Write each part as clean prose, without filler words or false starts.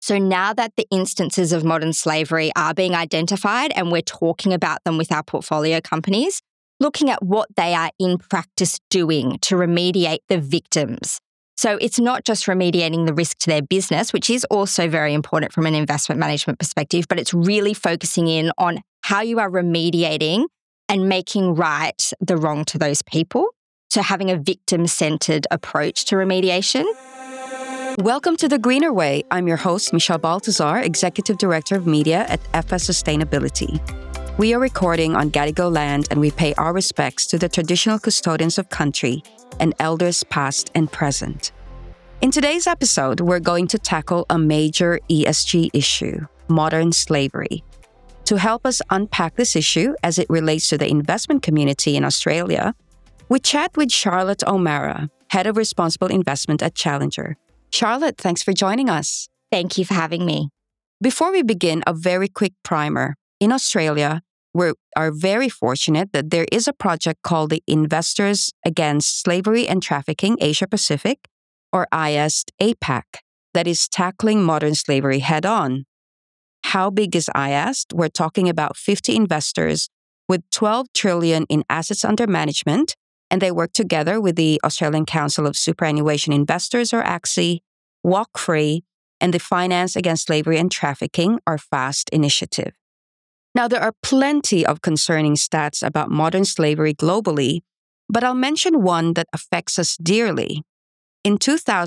So now that the instances of modern slavery are being identified and we're talking about them with our portfolio companies, looking at what they are in practice doing to remediate the victims. So it's not just remediating the risk to their business, which is also very important from an investment management perspective, but it's really focusing in on how you are remediating and making right the wrong to those people. So having a victim-centered approach to remediation. Welcome to The Greener Way. I'm your host, Michelle Baltazar, Executive Director of Media at FS Sustainability. We are recording on Gadigal land and we pay our respects to the traditional custodians of country and elders past and present. In today's episode, we're going to tackle a major ESG issue, modern slavery. To help us unpack this issue as it relates to the investment community in Australia, we chat with Charlotte O'Mara, Head of Responsible Investment at Challenger. Charlotte, thanks for joining us. Thank you for having me. Before we begin, a very quick primer. In Australia, we are very fortunate that there is a project called the Investors Against Slavery and Trafficking Asia Pacific, or IAST APAC, that is tackling modern slavery head-on. How big is IAST? We're talking about 50 investors with 12 trillion in assets under management, and they work together with the Australian Council of Superannuation Investors, or ACSI, Walk Free, and the Finance Against Slavery and Trafficking, or FAST initiative. Now, there are plenty of concerning stats about modern slavery globally, but I'll mention one that affects us dearly. In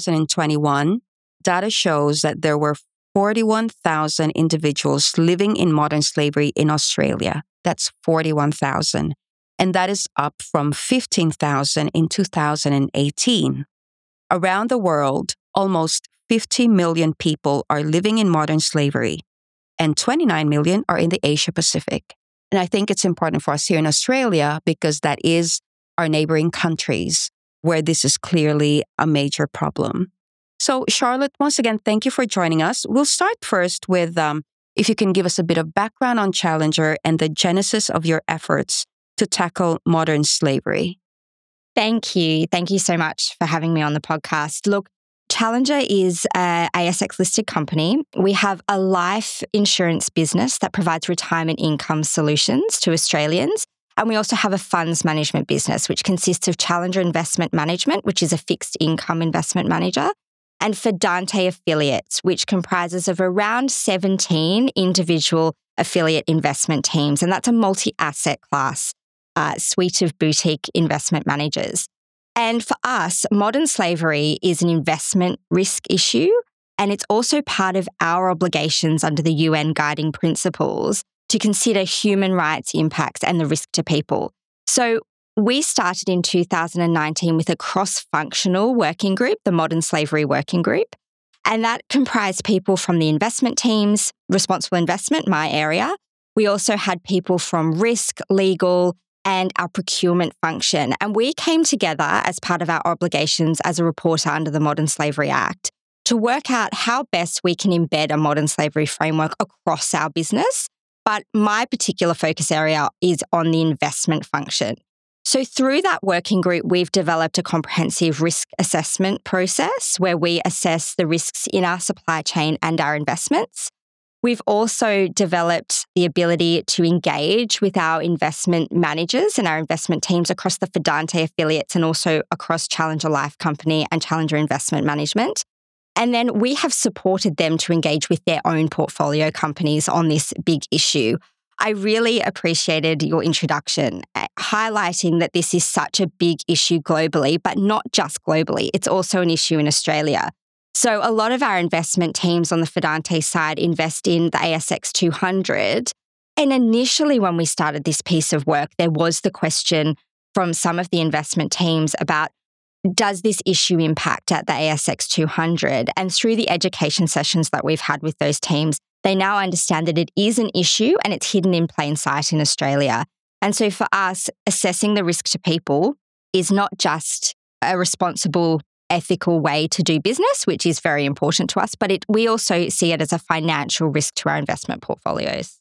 2021, data shows that there were 41,000 individuals living in modern slavery in Australia. That's 41,000. And that is up from 15,000 in 2018. Around the world, almost 50 million people are living in modern slavery, and 29 million are in the Asia Pacific. And I think it's important for us here in Australia because that is our neighboring countries where this is clearly a major problem. So, Charlotte, once again, thank you for joining us. We'll start first with if you can give us a bit of background on Challenger and the genesis of your efforts to tackle modern slavery. Thank you. Thank you so much for having me on the podcast. Look, Challenger is an ASX-listed company. We have a life insurance business that provides retirement income solutions to Australians. And we also have a funds management business, which consists of Challenger Investment Management, which is a fixed income investment manager, and Fidante Affiliates, which comprises of around 17 individual affiliate investment teams. And that's a multi-asset class suite of boutique investment managers. And for us, modern slavery is an investment risk issue, and it's also part of our obligations under the UN guiding principles to consider human rights impacts and the risk to people. So we started in 2019 with a cross-functional working group, the Modern Slavery Working Group, and that comprised people from the investment teams, responsible investment, my area. We also had people from risk, legal, and our procurement function. And we came together as part of our obligations as a reporter under the Modern Slavery Act to work out how best we can embed a modern slavery framework across our business. But my particular focus area is on the investment function. So through that working group, we've developed a comprehensive risk assessment process where we assess the risks in our supply chain and our investments. We've also developed the ability to engage with our investment managers and our investment teams across the Fidante Affiliates and also across Challenger Life Company and Challenger Investment Management. And then we have supported them to engage with their own portfolio companies on this big issue. I really appreciated your introduction, highlighting that this is such a big issue globally, but not just globally. It's also an issue in Australia. So a lot of our investment teams on the Fidante side invest in the ASX 200. And initially when we started this piece of work, there was the question from some of the investment teams about, does this issue impact at the ASX 200? And through the education sessions that we've had with those teams, they now understand that it is an issue and it's hidden in plain sight in Australia. And so for us, assessing the risk to people is not just a responsible, ethical way to do business, which is very important to us, but we also see it as a financial risk to our investment portfolios.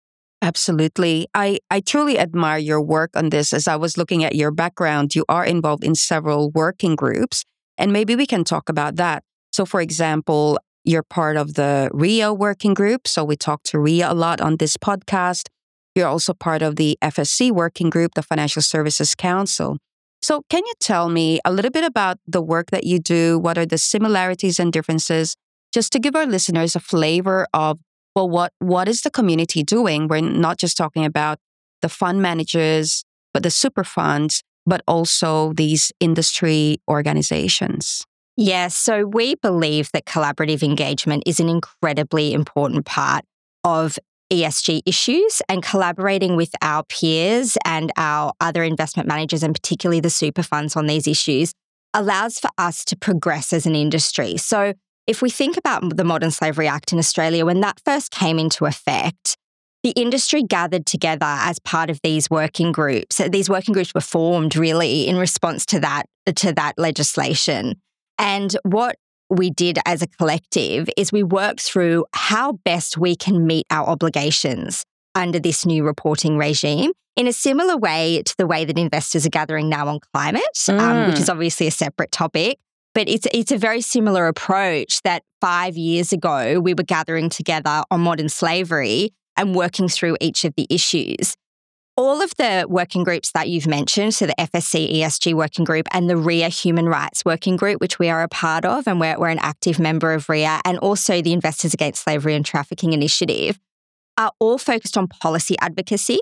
Absolutely. I truly admire your work on this. As I was looking at your background, you are involved in several working groups, and maybe we can talk about that. So, for example, You're part of the RIA working group. So we talk to RIA a lot on this podcast. You're also part of the FSC working group, the Financial Services Council. So can you tell me a little bit about the work that you do? What are the similarities and differences? Just to give our listeners a flavor of, well, what is the community doing? We're not just talking about the fund managers, but the super funds, but also these industry organizations. Yes, so we believe that collaborative engagement is an incredibly important part of ESG issues, and collaborating with our peers and our other investment managers, and particularly the super funds on these issues, allows for us to progress as an industry. So if we think about the Modern Slavery Act in Australia, when that first came into effect, the industry gathered together as part of these working groups. These working groups were formed really in response to that legislation. And what we did as a collective is we worked through how best we can meet our obligations under this new reporting regime in a similar way to the way that investors are gathering now on climate, which is obviously a separate topic. But it's a very similar approach that 5 years ago we were gathering together on modern slavery and working through each of the issues. All of the working groups that you've mentioned, so the FSC ESG working group and the RIA Human Rights working group, which we are a part of, and we're an active member of RIA, and also the Investors Against Slavery and Trafficking Initiative, are all focused on policy advocacy.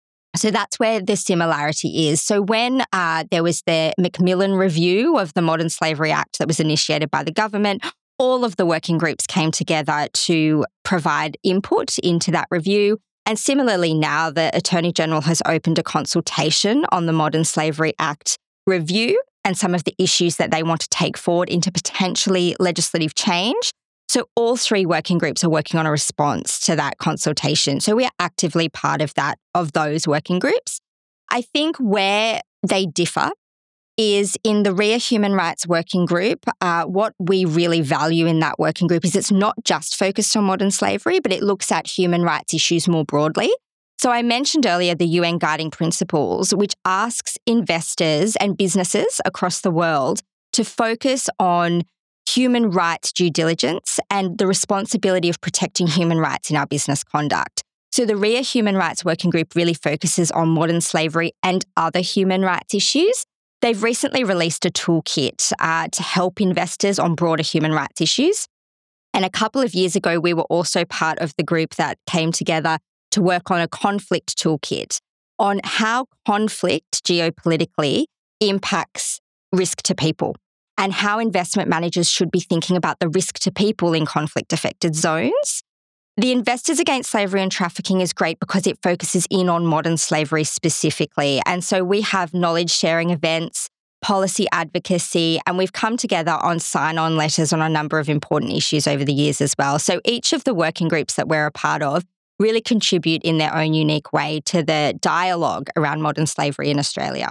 So that's where the similarity is. So when there was the Macmillan Review of the Modern Slavery Act that was initiated by the government, all of the working groups came together to provide input into that review. And similarly now, the Attorney General has opened a consultation on the Modern Slavery Act review and some of the issues that they want to take forward into potentially legislative change. So all three working groups are working on a response to that consultation. So we are actively part of those working groups. I think where they differ is in the RIA Human Rights Working Group. What we really value in that working group is it's not just focused on modern slavery, but it looks at human rights issues more broadly. So I mentioned earlier the UN Guiding Principles, which asks investors and businesses across the world to focus on human rights due diligence and the responsibility of protecting human rights in our business conduct. So the RIA Human Rights Working Group really focuses on modern slavery and other human rights issues. They've recently released a toolkit to help investors on broader human rights issues. And a couple of years ago, we were also part of the group that came together to work on a conflict toolkit on how conflict geopolitically impacts risk to people and how investment managers should be thinking about the risk to people in conflict-affected zones. The Investors Against Slavery and Trafficking is great because it focuses in on modern slavery specifically. And so we have knowledge sharing events, policy advocacy, and we've come together on sign-on letters on a number of important issues over the years as well. So each of the working groups that we're a part of really contribute in their own unique way to the dialogue around modern slavery in Australia.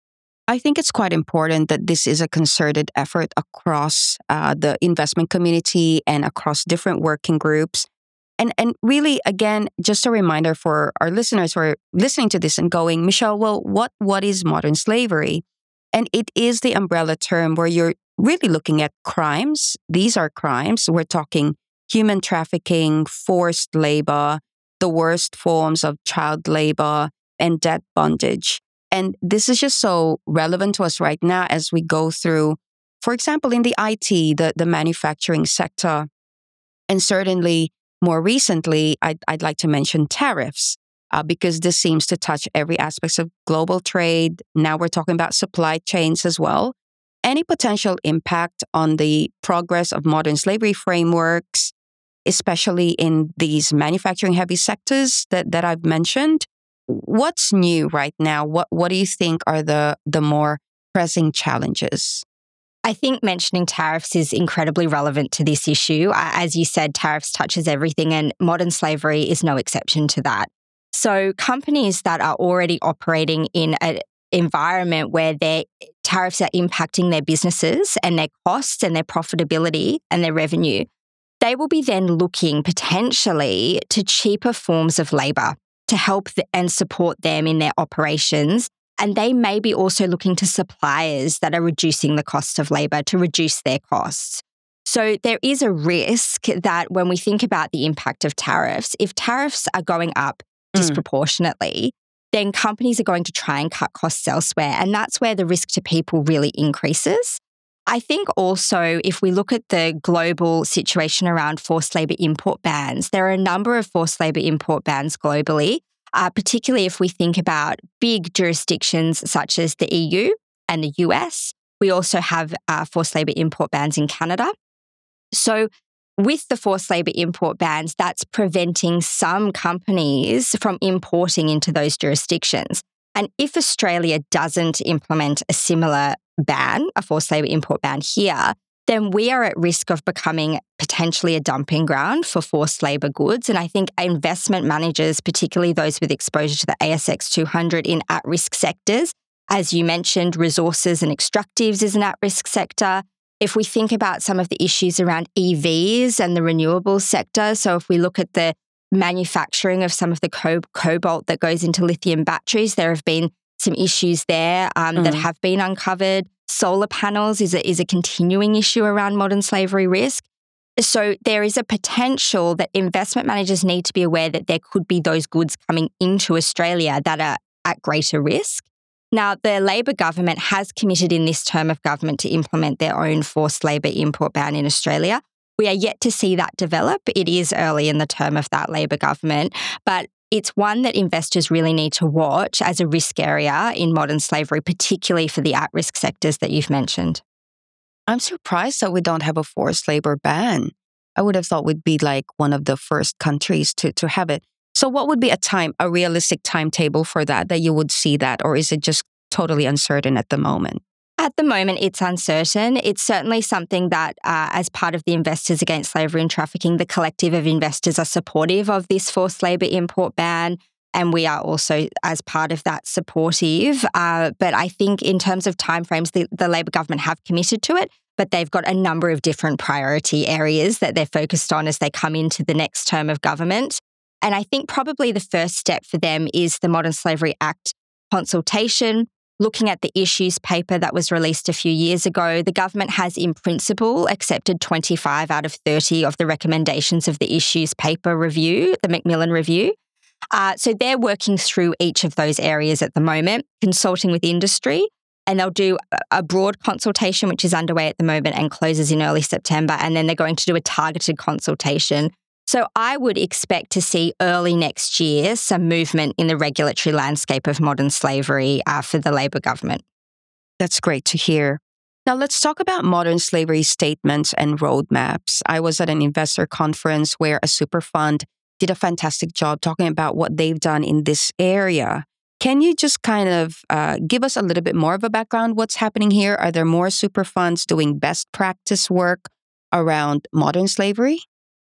I think it's quite important that this is a concerted effort across the investment community and across different working groups. And really, again, just a reminder for our listeners who are listening to this and going, Michelle, well, what is modern slavery? And it is the umbrella term where you're really looking at crimes. These are crimes. We're talking human trafficking, forced labor, the worst forms of child labor, and debt bondage. And this is just so relevant to us right now as we go through, for example, in the IT, the manufacturing sector, and certainly more recently, I'd like to mention tariffs, because this seems to touch every aspect of global trade. Now we're talking about supply chains as well. Any potential impact on the progress of modern slavery frameworks, especially in these manufacturing-heavy sectors that I've mentioned. What's new right now? What do you think are the more pressing challenges? I think mentioning tariffs is incredibly relevant to this issue. As you said, tariffs touches everything, and modern slavery is no exception to that. So companies that are already operating in an environment where their tariffs are impacting their businesses and their costs and their profitability and their revenue, they will be then looking potentially to cheaper forms of labour to help and support them in their operations. And they may be also looking to suppliers that are reducing the cost of labour to reduce their costs. So there is a risk that when we think about the impact of tariffs, if tariffs are going up disproportionately, then companies are going to try and cut costs elsewhere. And that's where the risk to people really increases. I think also if we look at the global situation around forced labour import bans, there are a number of forced labour import bans globally, particularly if we think about big jurisdictions such as the EU and the US. We also have forced labour import bans in Canada. So with the forced labour import bans, that's preventing some companies from importing into those jurisdictions. And if Australia doesn't implement a similar ban, a forced labour import ban here, then we are at risk of becoming potentially a dumping ground for forced labour goods. And I think investment managers, particularly those with exposure to the ASX 200 in at-risk sectors, as you mentioned, resources and extractives is an at-risk sector. If we think about some of the issues around EVs and the renewables sector, so if we look at the manufacturing of some of the cobalt that goes into lithium batteries, there have been some issues there that have been uncovered. Solar panels is a continuing issue around modern slavery risk. So there is a potential that investment managers need to be aware that there could be those goods coming into Australia that are at greater risk. Now, the Labor government has committed in this term of government to implement their own forced labour import ban in Australia. We are yet to see that develop. It is early in the term of that Labor government, but it's one that investors really need to watch as a risk area in modern slavery, particularly for the at-risk sectors that you've mentioned. I'm surprised that we don't have a forced labor ban. I would have thought we'd be like one of the first countries to have it. So what would be a realistic timetable for that you would see that, or is it just totally uncertain at the moment? At the moment, it's uncertain. It's certainly something that, as part of the Investors Against Slavery and Trafficking, the collective of investors are supportive of this forced labour import ban, and we are also, as part of that, supportive. But I think in terms of timeframes, the Labor government have committed to it, but they've got a number of different priority areas that they're focused on as they come into the next term of government. And I think probably the first step for them is the Modern Slavery Act consultation. Looking at the issues paper that was released a few years ago, the government has in principle accepted 25 out of 30 of the recommendations of the issues paper review, the Macmillan Review. So they're working through each of those areas at the moment, consulting with industry, and they'll do a broad consultation, which is underway at the moment and closes in early September, and then they're going to do a targeted consultation. So I would expect to see early next year some movement in the regulatory landscape of modern slavery for the Labor government. That's great to hear. Now let's talk about modern slavery statements and roadmaps. I was at an investor conference where a super fund did a fantastic job talking about what they've done in this area. Can you just kind of give us a little bit more of a background? What's happening here? Are there more super funds doing best practice work around modern slavery?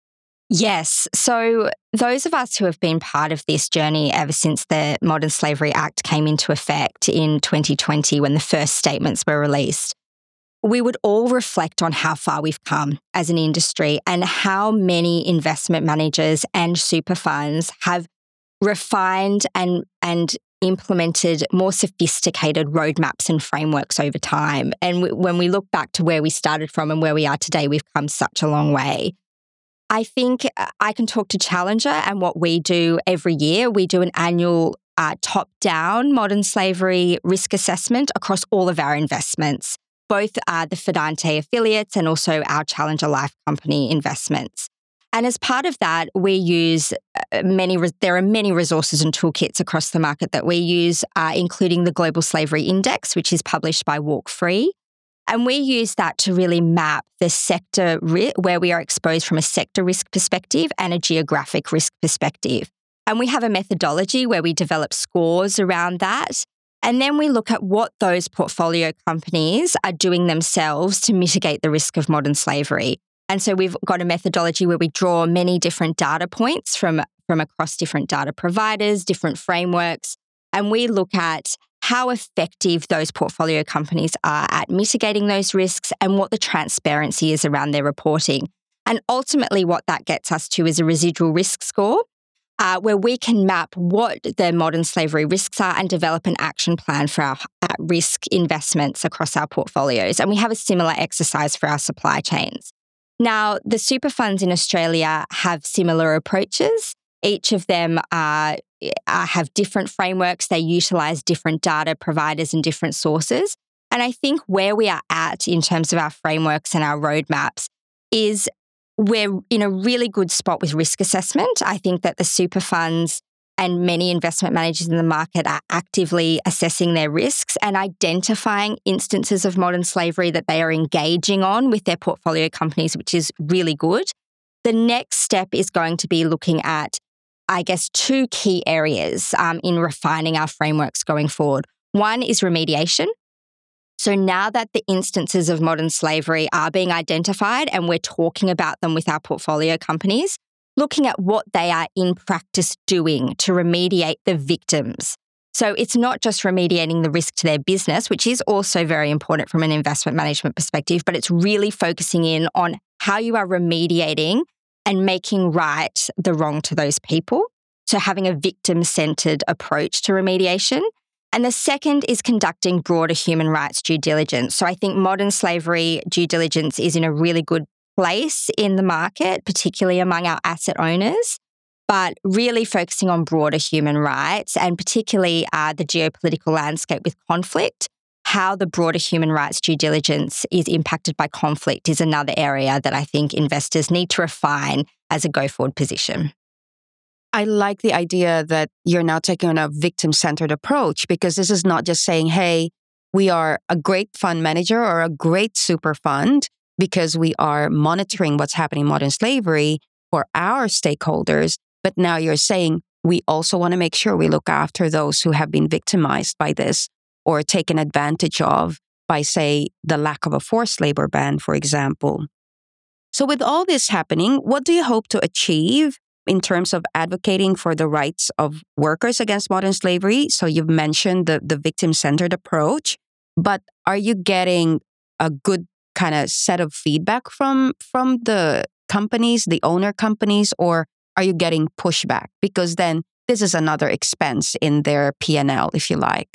Yes. So those of us who have been part of this journey ever since the Modern Slavery Act came into effect in 2020 when the first statements were released, we would all reflect on how far we've come as an industry and how many investment managers and super funds have refined and implemented more sophisticated roadmaps and frameworks over time. And when we look back to where we started from and where we are today, we've come such a long way. I think I can talk to Challenger and what we do every year. We do an annual top-down modern slavery risk assessment across all of our investments, both the Fidante affiliates and also our Challenger Life Company investments. And as part of that, we use there are many resources and toolkits across the market that we use, including the Global Slavery Index, which is published by Walk Free. And we use that to really map the sector where we are exposed from a sector risk perspective and a geographic risk perspective. And we have a methodology where we develop scores around that. And then we look at what those portfolio companies are doing themselves to mitigate the risk of modern slavery. And so we've got a methodology where we draw many different data points from across different data providers, different frameworks, and we look at how effective those portfolio companies are at mitigating those risks and what the transparency is around their reporting. And ultimately what that gets us to is a residual risk score, where we can map what the modern slavery risks are and develop an action plan for our at-risk investments across our portfolios. And we have a similar exercise for our supply chains. Now, the super funds in Australia have similar approaches. Each of them have different frameworks. They utilize different data providers and different sources. And I think where we are at in terms of our frameworks and our roadmaps is we're in a really good spot with risk assessment. I think that the super funds and many investment managers in the market are actively assessing their risks and identifying instances of modern slavery that they are engaging on with their portfolio companies, which is really good. The next step is going to be looking at, I guess, two key areas in refining our frameworks going forward. One is remediation. So now that the instances of modern slavery are being identified and we're talking about them with our portfolio companies, looking at what they are in practice doing to remediate the victims. So it's not just remediating the risk to their business, which is also very important from an investment management perspective, but it's really focusing in on how you are remediating and making right the wrong to those people. So having a victim-centred approach to remediation. And the second is conducting broader human rights due diligence. So I think modern slavery due diligence is in a really good place in the market, particularly among our asset owners, but really focusing on broader human rights and particularly the geopolitical landscape with conflict. How the broader human rights due diligence is impacted by conflict is another area that I think investors need to refine as a go-forward position. I like the idea that you're now taking on a victim-centered approach, because this is not just saying, hey, we are a great fund manager or a great super fund because we are monitoring what's happening in modern slavery for our stakeholders. But now you're saying we also want to make sure we look after those who have been victimized by this or taken advantage of by, say, the lack of a forced labor ban, for example. So with all this happening, what do you hope to achieve in terms of advocating for the rights of workers against modern slavery? So you've mentioned the victim-centered approach, but are you getting a good kind of set of feedback from the companies, the owner companies, or are you getting pushback? Because then this is another expense in their P&L, if you like.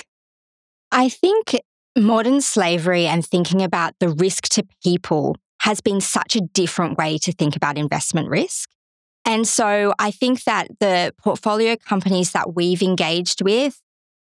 I think modern slavery and thinking about the risk to people has been such a different way to think about investment risk. And so I think that the portfolio companies that we've engaged with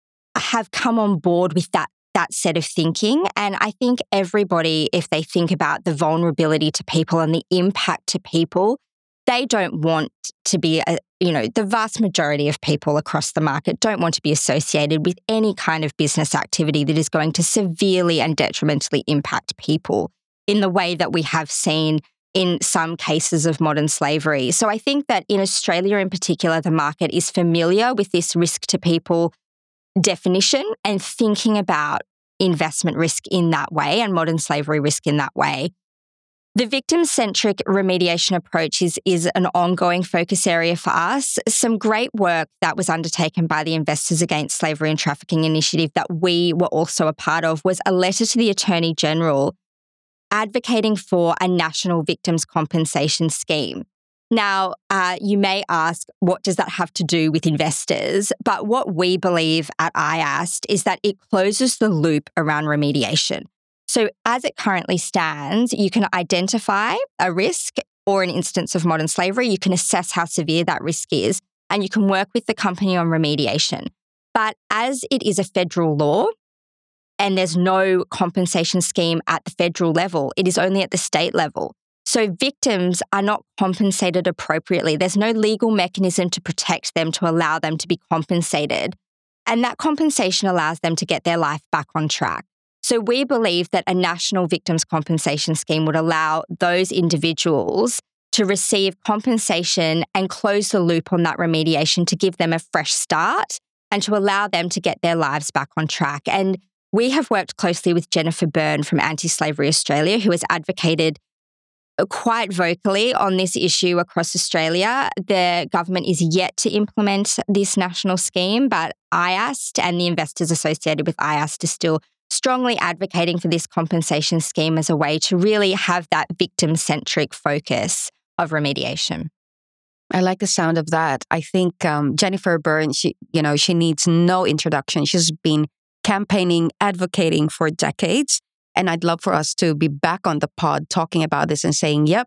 have come on board with that set of thinking. And I think everybody, if they think about the vulnerability to people and the impact to people, they don't want to be, the vast majority of people across the market don't want to be associated with any kind of business activity that is going to severely and detrimentally impact people in the way that we have seen in some cases of modern slavery. So I think that in Australia in particular, the market is familiar with this risk to people definition and thinking about investment risk in that way and modern slavery risk in that way. The victim-centric remediation approach is an ongoing focus area for us. Some great work that was undertaken by the Investors Against Slavery and Trafficking Initiative that we were also a part of was a letter to the Attorney General advocating for a national victims compensation scheme. Now, you may ask, what does that have to do with investors? But what we believe at IAST is that it closes the loop around remediation. So as it currently stands, you can identify a risk or an instance of modern slavery. You can assess how severe that risk is, and you can work with the company on remediation. But as it is a federal law, and there's no compensation scheme at the federal level, it is only at the state level. So victims are not compensated appropriately. There's no legal mechanism to protect them, to allow them to be compensated. And that compensation allows them to get their life back on track. So we believe that a national victims compensation scheme would allow those individuals to receive compensation and close the loop on that remediation to give them a fresh start and to allow them to get their lives back on track. And we have worked closely with Jennifer Byrne from Anti-Slavery Australia, who has advocated quite vocally on this issue across Australia. The government is yet to implement this national scheme, but IAST and the investors associated with IAST are still strongly advocating for this compensation scheme as a way to really have that victim-centric focus of remediation. I like the sound of that. I think Jennifer Byrne, she needs no introduction. She's been campaigning, advocating for decades. And I'd love for us to be back on the pod talking about this and saying, yep,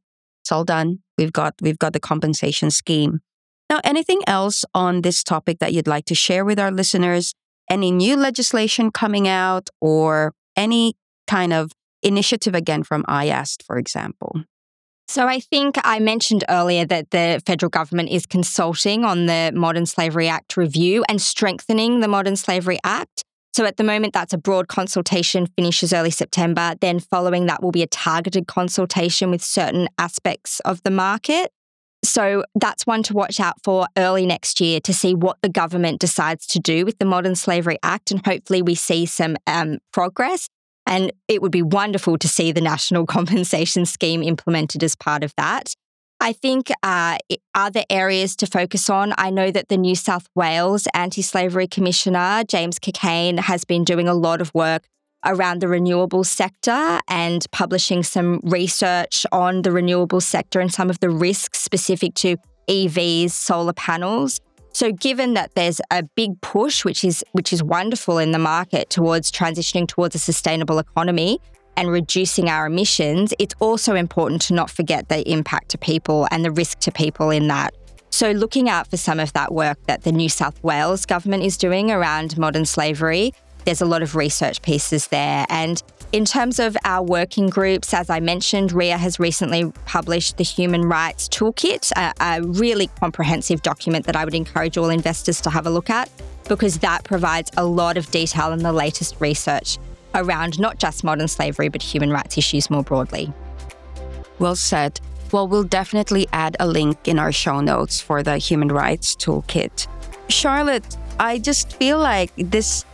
It's all done. We've got the compensation scheme. Now, anything else on this topic that you'd like to share with our listeners? Any new legislation coming out or any kind of initiative again from IAST, for example? So I think I mentioned earlier that the federal government is consulting on the Modern Slavery Act review and strengthening the Modern Slavery Act. So at the moment, that's a broad consultation, finishes early September. Then following that will be a targeted consultation with certain aspects of the market. So that's one to watch out for early next year to see what the government decides to do with the Modern Slavery Act. And hopefully we see some progress. And it would be wonderful to see the National Compensation Scheme implemented as part of that. I think other areas to focus on, I know that the New South Wales Anti-Slavery Commissioner, James Cockayne, has been doing a lot of work around the renewables sector and publishing some research on the renewables sector and some of the risks specific to EVs, solar panels. So given that there's a big push, which is wonderful in the market towards transitioning towards a sustainable economy and reducing our emissions, it's also important to not forget the impact to people and the risk to people in that. So looking out for some of that work that the New South Wales government is doing around modern slavery, there's a lot of research pieces there. And in terms of our working groups, as I mentioned, RIA has recently published the Human Rights Toolkit, a really comprehensive document that I would encourage all investors to have a look at, because that provides a lot of detail in the latest research around not just modern slavery, but human rights issues more broadly. Well said. Well, we'll definitely add a link in our show notes for the Human Rights Toolkit. Charlotte, I just feel like this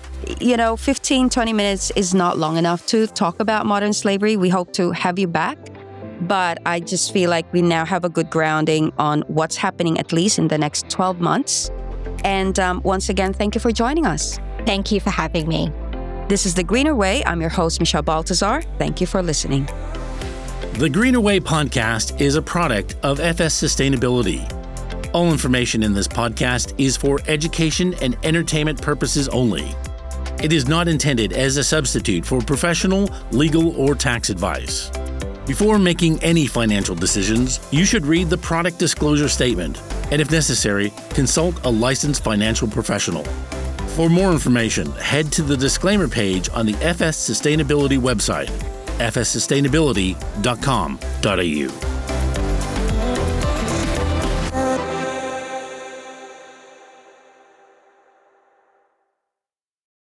15, 20 minutes is not long enough to talk about modern slavery. We hope to have you back. But I just feel like we now have a good grounding on what's happening, at least in the next 12 months. And once again, thank you for joining us. Thank you for having me. This is The Greener Way. I'm your host, Michelle Baltazar. Thank you for listening. The Greener Way podcast is a product of FS Sustainability. All information in this podcast is for education and entertainment purposes only. It is not intended as a substitute for professional, legal, or tax advice. Before making any financial decisions, you should read the product disclosure statement, and if necessary, consult a licensed financial professional. For more information, head to the disclaimer page on the FS Sustainability website, fssustainability.com.au.